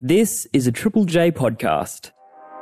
This is a Triple J podcast.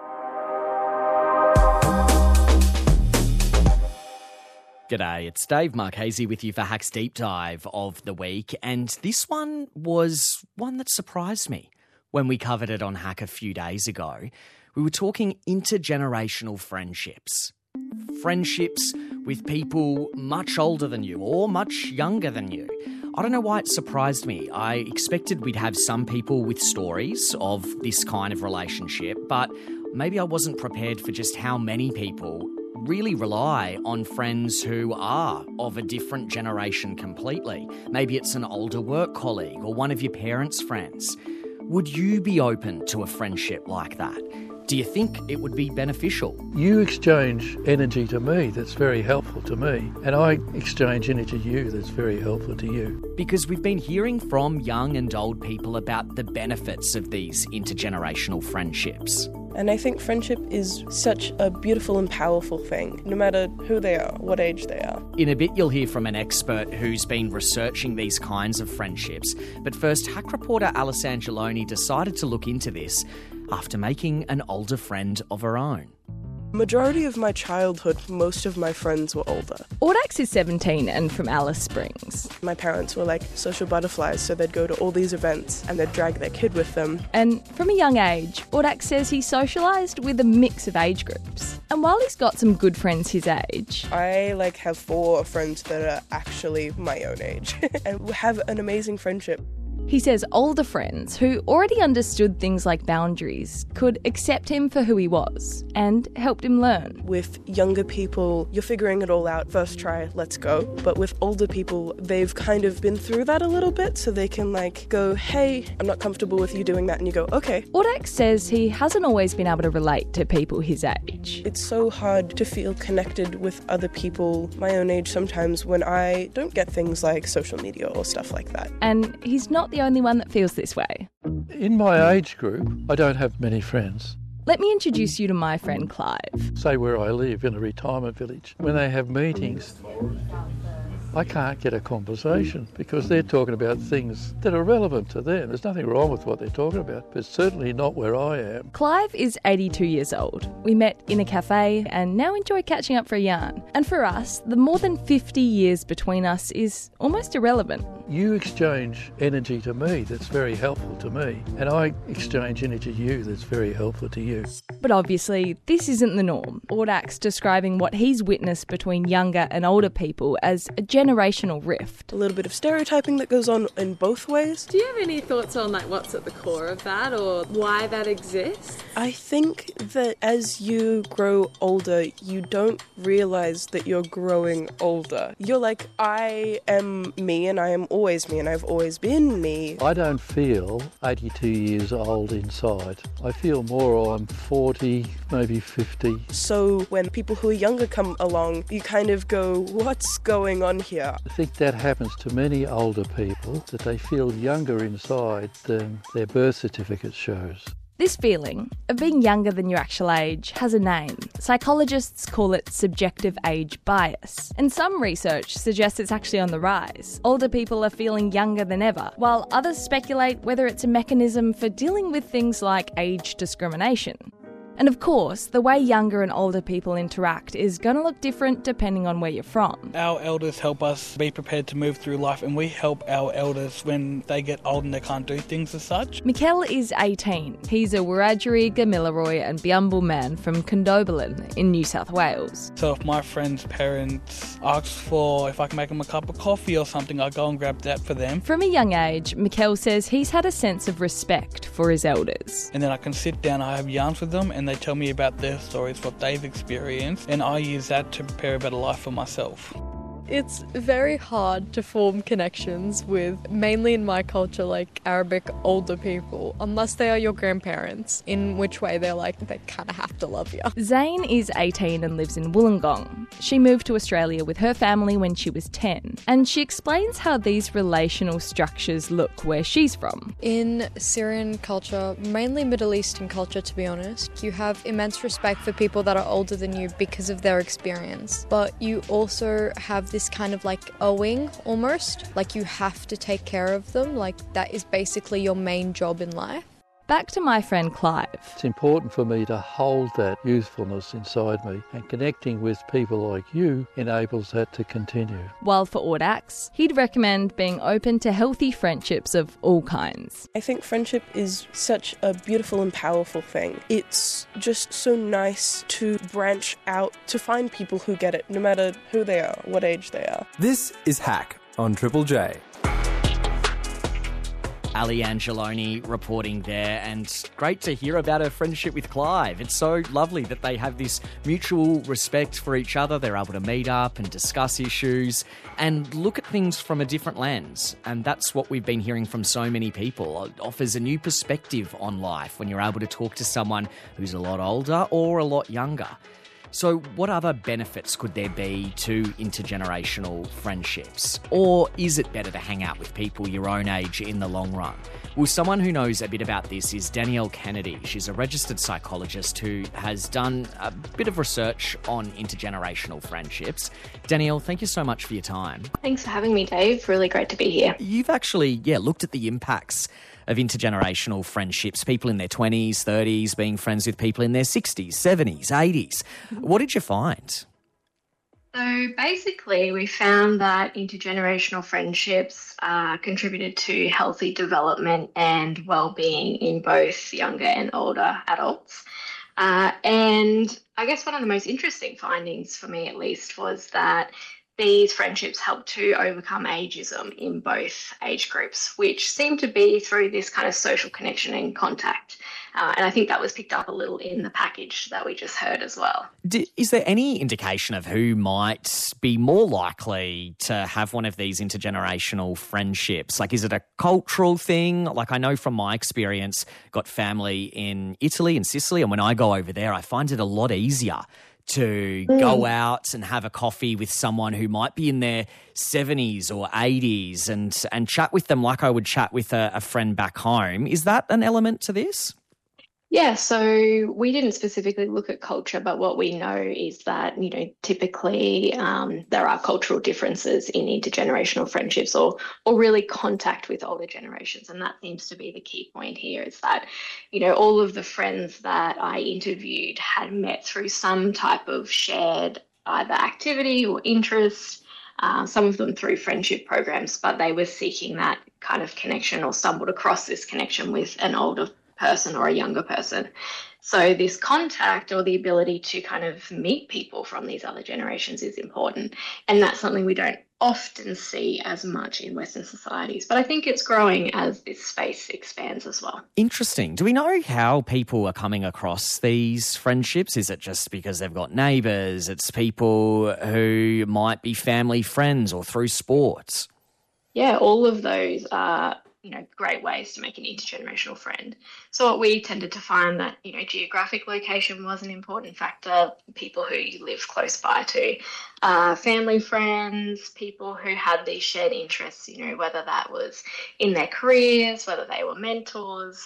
G'day, it's Dave Marchese with you for Hack's Deep Dive of the week, and this one was one that surprised me when we covered it on Hack a few days ago. We were talking intergenerational friendships. Friendships with people much older than you or much younger than you. I don't know why it surprised me. I expected we'd have some people with stories of this kind of relationship, but maybe I wasn't prepared for just how many people really rely on friends who are of a different generation completely. Maybe it's an older work colleague or one of your parents' friends. Would you be open to a friendship like that? Do you think it would be beneficial? You exchange energy to me that's very helpful to me, and I exchange energy to you that's very helpful to you. Because we've been hearing from young and old people about the benefits of these intergenerational friendships. And I think friendship is such a beautiful and powerful thing, no matter who they are, what age they are. In a bit, you'll hear from an expert who's been researching these kinds of friendships. But first, Hack reporter Alice Angeloni decided to look into this after making an older friend of her own. Majority of my childhood, most of my friends were older. Audax is 17 and from Alice Springs. My parents were like social butterflies, so they'd go to all these events and they'd drag their kid with them. And from a young age, Audax says he socialised with a mix of age groups. And while he's got some good friends his age, I have 4 friends that are actually my own age and we have an amazing friendship. he says older friends who already understood things like boundaries could accept him for who he was and helped him learn. With younger people, you're figuring it all out. First try, let's go. But with older people, they've kind of been through that a little bit, so they can go, hey, I'm not comfortable with you doing that, and you go, okay. Audax says he hasn't always been able to relate to people his age. It's so hard to feel connected with other people my own age sometimes when I don't get things like social media or stuff like that. And he's not the only one that feels this way. In my age group, I don't have many friends. Let me introduce you to my friend Clive. Say where I live, in a retirement village. When they have meetings, I can't get a conversation because they're talking about things that are relevant to them. There's nothing wrong with what they're talking about, but certainly not where I am. Clive is 82 years old. We met in a cafe and now enjoy catching up for a yarn. And for us, the more than 50 years between us is almost irrelevant. You exchange energy to me that's very helpful to me, and I exchange energy to you that's very helpful to you. But obviously, this isn't the norm. Audax describing what he's witnessed between younger and older people as a generational rift. A little bit of stereotyping that goes on in both ways. Do you have any thoughts on what's at the core of that or why that exists? I think that as you grow older, you don't realise that you're growing older. You're like, I am me and I am always me and I've always been me. I don't feel 82 years old inside. I feel more I'm 40, maybe 50. So when people who are younger come along, you kind of go, what's going on here? I think that happens to many older people, that they feel younger inside than their birth certificate shows. This feeling of being younger than your actual age has a name. Psychologists call it subjective age bias. And some research suggests it's actually on the rise. Older people are feeling younger than ever, while others speculate whether it's a mechanism for dealing with things like age discrimination. And of course, the way younger and older people interact is going to look different depending on where you're from. Our elders help us be prepared to move through life, and we help our elders when they get old and they can't do things as such. Mikel is 18. He's a Wiradjuri, Gamilaroi and Biumbal man from Condobolin in New South Wales. So if my friend's parents ask for if I can make them a cup of coffee or something, I go and grab that for them. From a young age, Mikel says he's had a sense of respect for his elders. And then I can sit down, I have yarns with them, and they tell me about their stories, what they've experienced, and I use that to prepare a better life for myself. It's very hard to form connections with, mainly in my culture, Arabic older people, unless they are your grandparents, in which way they kind of have to love you. Zane is 18 and lives in Wollongong. She moved to Australia with her family when she was 10, and she explains how these relational structures look where she's from. In Syrian culture, mainly Middle Eastern culture to be honest, you have immense respect for people that are older than you because of their experience, but you also have this kind of owing almost, you have to take care of them, that is basically your main job in life. Back to my friend Clive. It's important for me to hold that youthfulness inside me, and connecting with people like you enables that to continue. While for Audax, he'd recommend being open to healthy friendships of all kinds. I think friendship is such a beautiful and powerful thing. It's just so nice to branch out, to find people who get it, no matter who they are, what age they are. This is Hack on Triple J. Ali Angeloni reporting there, and great to hear about her friendship with Clive. It's so lovely that they have this mutual respect for each other. They're able to meet up and discuss issues and look at things from a different lens. And that's what we've been hearing from so many people. It offers a new perspective on life when you're able to talk to someone who's a lot older or a lot younger. So what other benefits could there be to intergenerational friendships? Or is it better to hang out with people your own age in the long run? Well, someone who knows a bit about this is Danielle Kennedy. She's a registered psychologist who has done a bit of research on intergenerational friendships. Danielle, thank you so much for your time. Thanks for having me, Dave. Really great to be here. You've actually, looked at the impacts of intergenerational friendships, people in their 20s, 30s being friends with people in their 60s, 70s, 80s. What did you find? So basically, we found that intergenerational friendships contributed to healthy development and well-being in both younger and older adults. And I guess one of the most interesting findings for me, at least, was that these friendships help to overcome ageism in both age groups, which seemed to be through this kind of social connection and contact. And I think that was picked up a little in the package that we just heard as well. Is there any indication of who might be more likely to have one of these intergenerational friendships? Like, is it a cultural thing? Like, I know from my experience, got family in Italy and Sicily, and when I go over there, I find it a lot easier to go out and have a coffee with someone who might be in their 70s or 80s and chat with them like I would chat with a friend back home. Is that an element to this? Yeah, so we didn't specifically look at culture, but what we know is that, typically there are cultural differences in intergenerational friendships or really contact with older generations. And that seems to be the key point here is that, all of the friends that I interviewed had met through some type of shared either activity or interest, some of them through friendship programs, but they were seeking that kind of connection or stumbled across this connection with an older person or a younger person. So this contact or the ability to kind of meet people from these other generations is important. And that's something we don't often see as much in Western societies. But I think it's growing as this space expands as well. Interesting. Do we know how people are coming across these friendships? Is it just because they've got neighbours? It's people who might be family friends or through sports? Yeah, all of those are great ways to make an intergenerational friend. So what we tended to find that, geographic location was an important factor, people who you live close by to, family friends, people who had these shared interests, whether that was in their careers, whether they were mentors,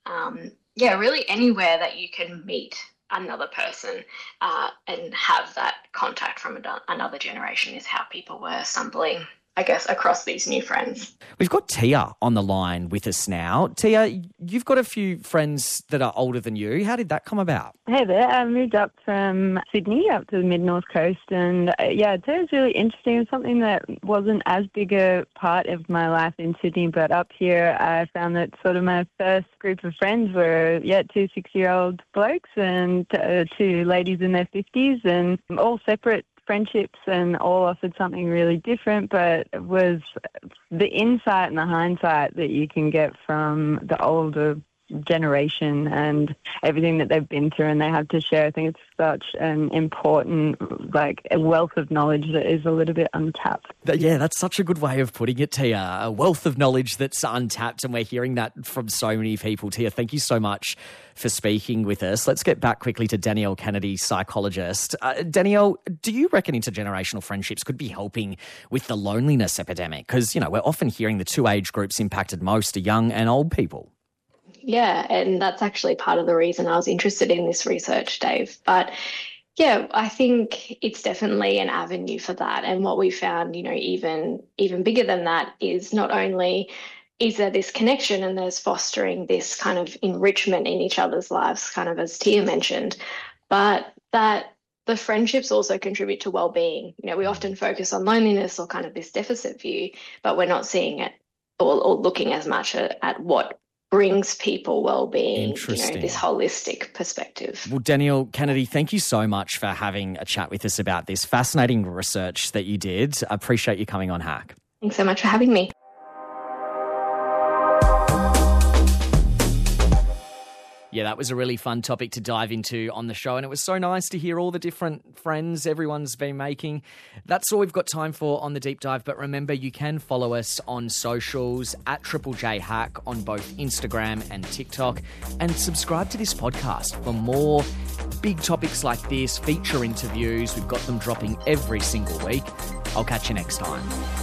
really anywhere that you can meet another person and have that contact from another generation is how people were stumbling, I guess, across these new friends. We've got Tia on the line with us now. Tia, you've got a few friends that are older than you. How did that come about? Hey there. I moved up from Sydney up to the mid-north coast, and it was really interesting. It was something that wasn't as big a part of my life in Sydney, but up here I found that sort of my first group of friends were, 2 6-year-old blokes and 2 ladies in their 50s, and all separate friendships and all offered something really different, but it was the insight and the hindsight that you can get from the older generation and everything that they've been through and they have to share. I think it's such an important, a wealth of knowledge that is a little bit untapped. Yeah, that's such a good way of putting it, Tia. A wealth of knowledge that's untapped, and we're hearing that from so many people. Tia, thank you so much for speaking with us. Let's get back quickly to Danielle Kennedy, psychologist. Danielle, do you reckon intergenerational friendships could be helping with the loneliness epidemic? Because, we're often hearing the 2 age groups impacted most are young and old people. Yeah, and that's actually part of the reason I was interested in this research, Dave. But yeah, I think it's definitely an avenue for that. And what we found, even bigger than that is not only is there this connection, and there's fostering this kind of enrichment in each other's lives, kind of as Tia mentioned, but that the friendships also contribute to well-being. You know, we often focus on loneliness or kind of this deficit view, but we're not seeing it or looking as much at what brings people well-being, this holistic perspective. Well, Danielle Kennedy, thank you so much for having a chat with us about this fascinating research that you did. I appreciate you coming on Hack. Thanks so much for having me. Yeah, that was a really fun topic to dive into on the show, and it was so nice to hear all the different friends everyone's been making. That's all we've got time for on the deep dive, but remember, you can follow us on socials at Triple J Hack on both Instagram and TikTok, and subscribe to this podcast for more big topics like this, feature interviews. We've got them dropping every single week. I'll catch you next time.